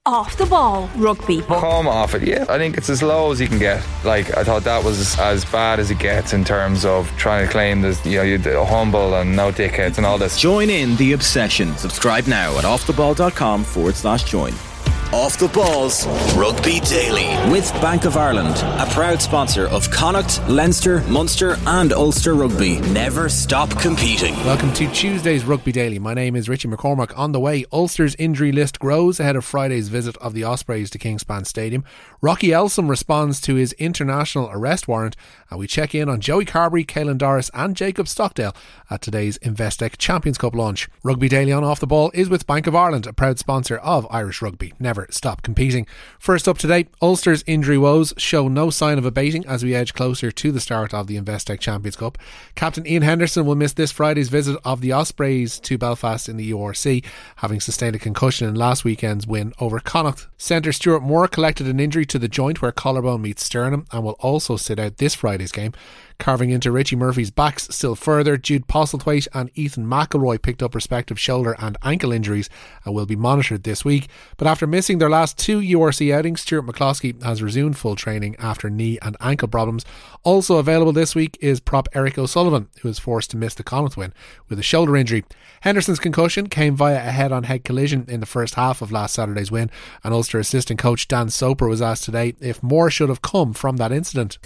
Off the Ball Rugby. Come off it, yeah. I think it's as low as you can get. Like, I thought that was as bad as it gets in terms of trying to claim this, you're humble and no dickheads and all this. Join in the obsession. Subscribe now at offtheball.com/join. Off the Balls Rugby Daily with Bank of Ireland, a proud sponsor of Connacht, Leinster, Munster and Ulster Rugby. Never stop competing. Welcome to Tuesday's Rugby Daily. My name is Richie McCormack. On the way, Ulster's injury list grows ahead of Friday's visit of the Ospreys to Kingspan Stadium. Rocky Elsom responds to his international arrest warrant, and we check in on Joey Carbery, Caelan Doris and Jacob Stockdale at today's Investec Champions Cup launch. Rugby Daily on Off the Ball is with Bank of Ireland, a proud sponsor of Irish Rugby. Never stop competing. First up today, Ulster's injury woes show no sign of abating as we edge closer to the start of the Investec Champions Cup. Captain Ian Henderson will miss this Friday's visit of the Ospreys to Belfast in the URC, having sustained a concussion in last weekend's win over Connacht. Centre Stuart Moore collected an injury to the joint where collarbone meets sternum and will also sit out this Friday's game. Carving into Richie Murphy's backs still further, Jude Postlethwaite and Ethan McElroy picked up respective shoulder and ankle injuries and will be monitored this week. But after missing their last two URC outings, Stuart McCloskey has resumed full training after knee and ankle problems. Also available this week is prop Eric O'Sullivan, who was forced to miss the Connacht win with a shoulder injury. Henderson's concussion came via a head-on-head collision in the first half of last Saturday's win, and Ulster assistant coach Dan Soper was asked today if more should have come from that incident.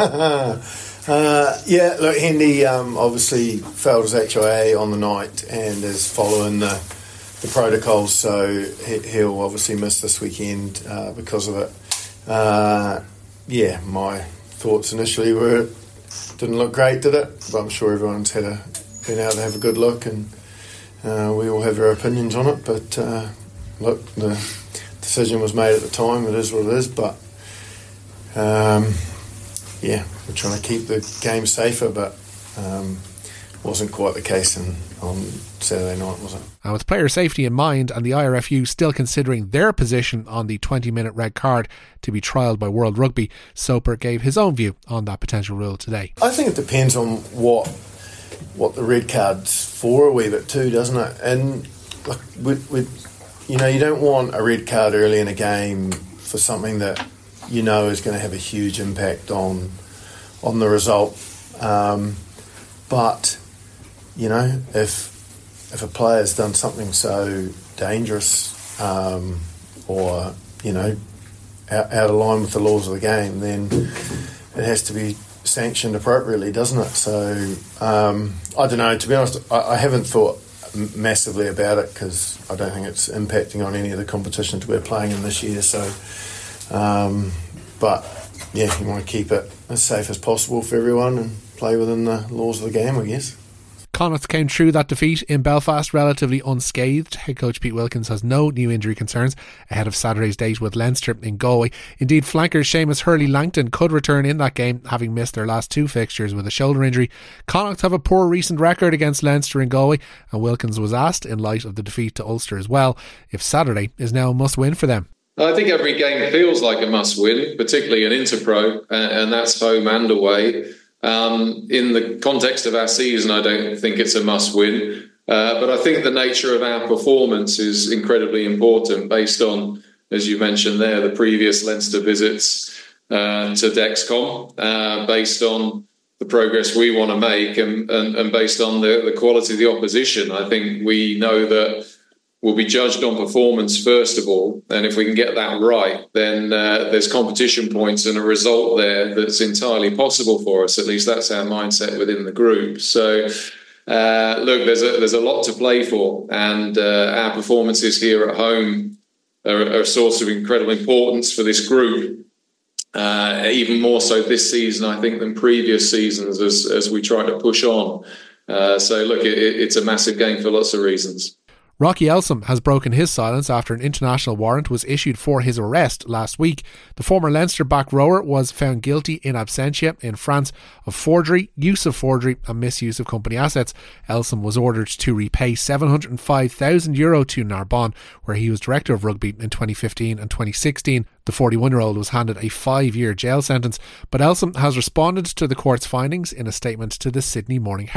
Yeah, look, Hendy obviously failed his HIA on the night and is following the protocols, so he'll obviously miss this weekend because of it. Yeah, my thoughts initially were it didn't look great, did it? But I'm sure everyone's been able to have a good look, and we all have our opinions on it. But look, the decision was made at the time. It is what it is, but yeah, we're trying to keep the game safer, but wasn't quite the case on Saturday night, was it? And with player safety in mind and the IRFU still considering their position on the 20-minute red card to be trialled by World Rugby, Soper gave his own view on that potential rule today. I think it depends on what the red card's for a wee bit too, doesn't it? And look, you don't want a red card early in a game for something that is going to have a huge impact on the result. But if a player's done something so dangerous or out of line with the laws of the game, then it has to be sanctioned appropriately, doesn't it? So I don't know. To be honest, I haven't thought massively about it because I don't think it's impacting on any of the competitions we're playing in this year. So, but yeah, you want to keep it as safe as possible for everyone and play within the laws of the game, I guess. Connacht came through that defeat in Belfast relatively unscathed. Head coach Pete Wilkins has no new injury concerns ahead of Saturday's date with Leinster in Galway. Indeed, flanker Seamus Hurley-Langton could return in that game, having missed their last two fixtures with a shoulder injury. Connacht have a poor recent record against Leinster in Galway, and Wilkins was asked, in light of the defeat to Ulster as well, if Saturday is now a must-win for them. I think every game feels like a must-win, particularly in Interpro, and that's home and away. In the context of our season, I don't think it's a must-win, but I think the nature of our performance is incredibly important based on, as you mentioned there, the previous Leinster visits to Dexcom, based on the progress we want to make and based on the quality of the opposition. I think we know that we'll be judged on performance first of all, and if we can get that right, then there's competition points and a result there that's entirely possible for us. At least that's our mindset within the group. So look, there's a lot to play for, and our performances here at home are a source of incredible importance for this group, even more so this season, I think, than previous seasons as we try to push on. So look, it's a massive game for lots of reasons. Rocky Elsom has broken his silence after an international warrant was issued for his arrest last week. The former Leinster back rower was found guilty in absentia in France of forgery, use of forgery and misuse of company assets. Elsom was ordered to repay €705,000 to Narbonne, where he was director of rugby in 2015 and 2016. The 41-year-old was handed a 5-year jail sentence, but Elsom has responded to the court's findings in a statement to the Sydney Morning Herald.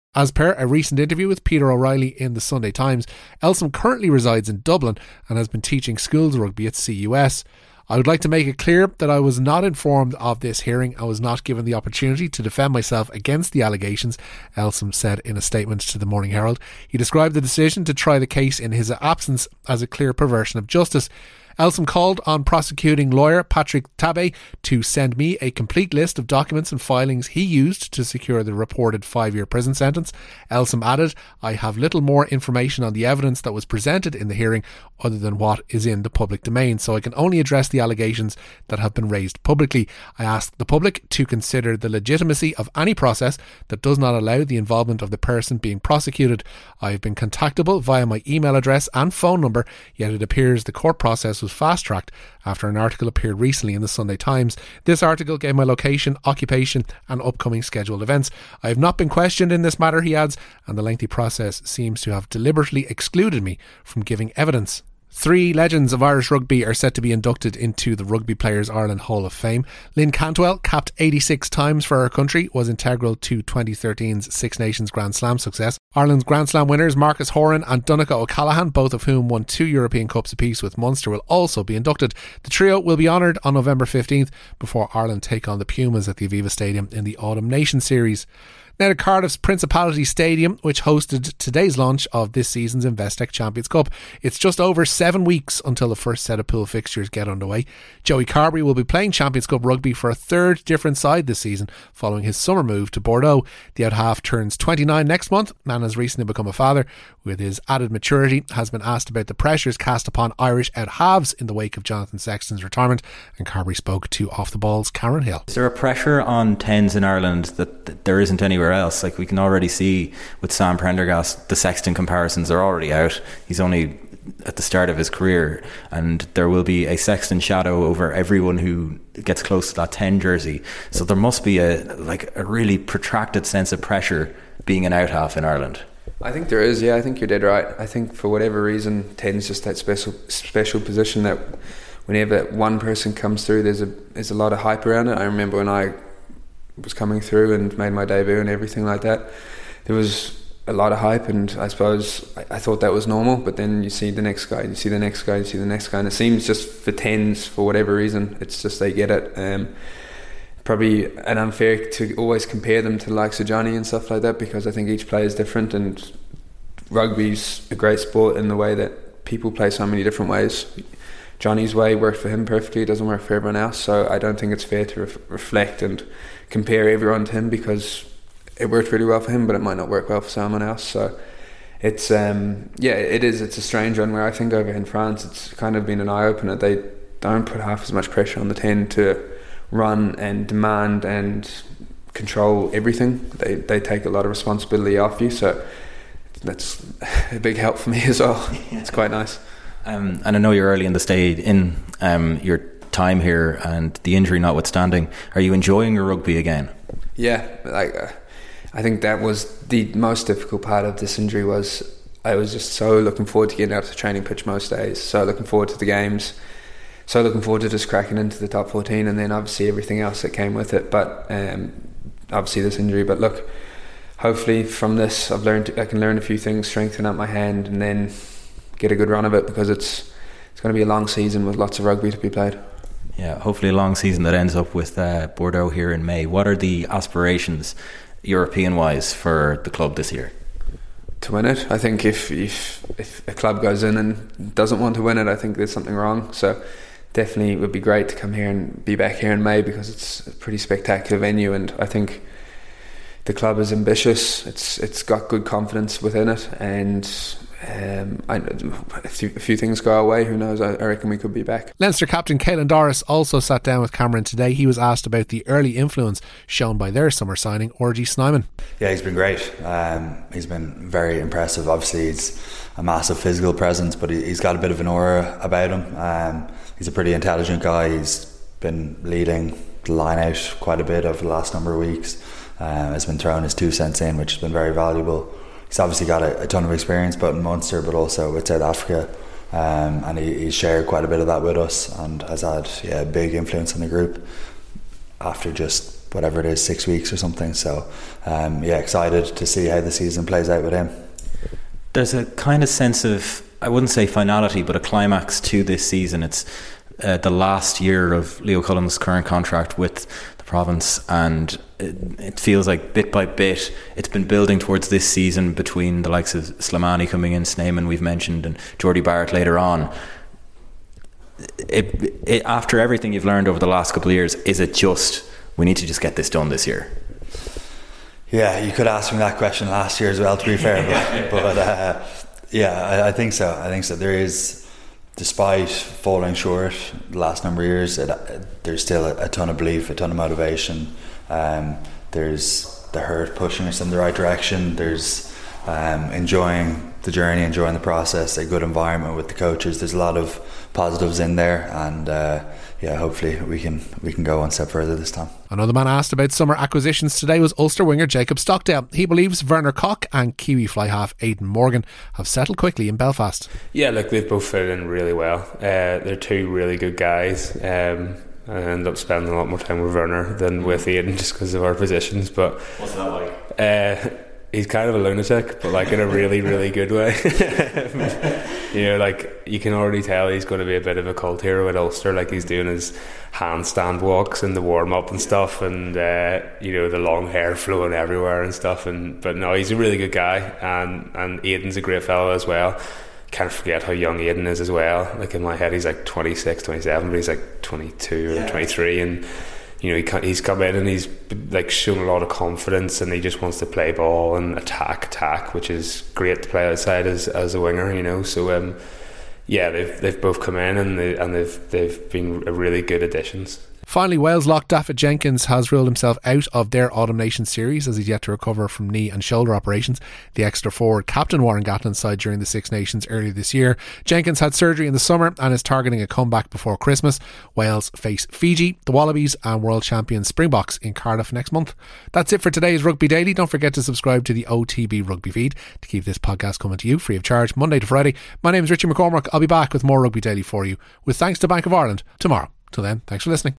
As per a recent interview with Peter O'Reilly in the Sunday Times, Elsom currently resides in Dublin and has been teaching schools rugby at CUS. I would like to make it clear that I was not informed of this hearing. I was not given the opportunity to defend myself against the allegations, Elsom said in a statement to the Morning Herald. He described the decision to try the case in his absence as a clear perversion of justice. Elsom called on prosecuting lawyer Patrick Tabbe to send me a complete list of documents and filings he used to secure the reported 5-year prison sentence. Elsom added, I have little more information on the evidence that was presented in the hearing other than what is in the public domain, so I can only address the allegations that have been raised publicly. I ask the public to consider the legitimacy of any process that does not allow the involvement of the person being prosecuted. I have been contactable via my email address and phone number, yet it appears the court process was fast-tracked after an article appeared recently in the Sunday Times. This article gave my location, occupation and upcoming scheduled events. I have not been questioned in this matter, he adds, and the lengthy process seems to have deliberately excluded me from giving evidence. 3 legends of Irish rugby are set to be inducted into the Rugby Players Ireland Hall of Fame. Lynn Cantwell, capped 86 times for her country, was integral to 2013's Six Nations Grand Slam success. Ireland's Grand Slam winners Marcus Horan and Donncha O'Callaghan, both of whom won 2 European Cups apiece with Munster, will also be inducted. The trio will be honoured on November 15th before Ireland take on the Pumas at the Aviva Stadium in the Autumn Nation Series. Now to Cardiff's Principality Stadium, which hosted today's launch of this season's Investec Champions Cup. It's just over 7 weeks until the first set of pool fixtures get underway. Joey Carbery will be playing Champions Cup rugby for a third different side this season, following his summer move to Bordeaux. The out-half turns 29 next month and has recently become a father. With his added maturity, has been asked about the pressures cast upon Irish out-halves in the wake of Jonathan Sexton's retirement, and Carbery spoke to Off the Ball's Karen Hill. Is there a pressure on 10s in Ireland that there isn't anywhere else? Like, we can already see with Sam Prendergast, the Sexton comparisons are already out. He's only at the start of his career, and there will be a Sexton shadow over everyone who gets close to that 10 jersey. So there must be a really protracted sense of pressure being an out half in Ireland. I think there is, yeah. I think you're dead right. I think for whatever reason, 10 is just that special position that whenever one person comes through, there's a lot of hype around it. I remember when I was coming through and made my debut and everything like that, there was a lot of hype, and I suppose I thought that was normal, but then you see the next guy, you see the next guy, you see the next guy, and it seems just for 10s, for whatever reason, it's just they get it. Probably an unfair to always compare them to the likes of Johnny and stuff like that, because I think each player is different, and rugby's a great sport in the way that people play so many different ways. Johnny's way worked for him perfectly, it doesn't work for everyone else, so I don't think it's fair to reflect and compare everyone to him, because it worked really well for him but it might not work well for someone else. So it's it's a strange one, where I think over in France it's kind of been an eye-opener. They don't put half as much pressure on the 10 to run and demand and control everything. They take a lot of responsibility off you, so that's a big help for me as well. It's quite nice. And I know you're early in the stage in your time here, and the injury notwithstanding, are you enjoying your rugby again? Yeah, I think that was the most difficult part of this injury. Was I was just so looking forward to getting out to the training pitch most days, so looking forward to the games, so looking forward to just cracking into the top 14, and then obviously everything else that came with it, but obviously this injury. But look, hopefully from this I can learn a few things, strengthen up my hand, and then get a good run of it, because it's going to be a long season with lots of rugby to be played. Yeah, hopefully a long season that ends up with Bordeaux here in May. What are the aspirations European-wise for the club this year? To win it. I think if a club goes in and doesn't want to win it, I think there's something wrong. So definitely it would be great to come here and be back here in May, because it's a pretty spectacular venue, and I think the club is ambitious. It's got good confidence within it, and if a few things go our way, who knows, I reckon we could be back. Leinster captain Caelan Doris also sat down with Cameron today. He was asked about the early influence shown by their summer signing, Orgy Snyman. Yeah, he's been great. He's been very impressive. Obviously he's a massive physical presence, but he's got a bit of an aura about him. He's a pretty intelligent guy. He's been leading the line out quite a bit over the last number of weeks. Has been throwing his 2 cents in, which has been very valuable. He's obviously got a ton of experience, both in Munster but also with South Africa, and he's shared quite a bit of that with us, and has had a big influence on the group after just whatever it is, 6 weeks or something. So excited to see how the season plays out with him. There's a kind of sense of, I wouldn't say finality, but a climax to this season. It's the last year of Leo Cullen's current contract with the province, and it feels like bit by bit it's been building towards this season between the likes of Slimani coming in, Sneeman we've mentioned, and Jordy Barrett later on. After everything you've learned over the last couple of years, is it just, we need to just get this done this year? Yeah, you could ask me that question last year as well, to be fair. But I think so. There is, despite falling short the last number of years, there's still a ton of belief, a ton of motivation. There's the hurt pushing us in the right direction. There's enjoying the journey, enjoying the process, a good environment with the coaches. There's a lot of positives in there, and hopefully we can go one step further this time. Another man asked about summer acquisitions today was Ulster winger Jacob Stockdale. He believes Werner Koch and Kiwi fly half Aidan Morgan have settled quickly in Belfast. Yeah, look, they've both fit in really well. They're two really good guys. I ended up spending a lot more time with Werner than with Aidan just because of our positions. But what's that like? He's kind of a lunatic, but like in a really, really good way. Like you can already tell he's going to be a bit of a cult hero at Ulster. Like he's doing his handstand walks in the warm up and stuff, and the long hair flowing everywhere and stuff. But no, he's a really good guy, and Aidan's a great fellow as well. Can't forget how young Aidan is as well. Like in my head, he's like 26, 27, but he's like 22 or 23, and he's come in and he's like shown a lot of confidence, and he just wants to play ball and attack, which is great to play outside as a winger. So they've both come in and they've been really good additions. Finally, Wales lock Daffyd Jenkins has ruled himself out of their Autumn Nations series as he's yet to recover from knee and shoulder operations. The extra forward captain Warren Gatland's side during the Six Nations earlier this year. Jenkins had surgery in the summer and is targeting a comeback before Christmas. Wales face Fiji, the Wallabies and world champion Springboks in Cardiff next month. That's it for today's Rugby Daily. Don't forget to subscribe to the OTB Rugby feed to keep this podcast coming to you free of charge Monday to Friday. My name is Richie McCormack. I'll be back with more Rugby Daily for you, with thanks to Bank of Ireland tomorrow. Till then, thanks for listening.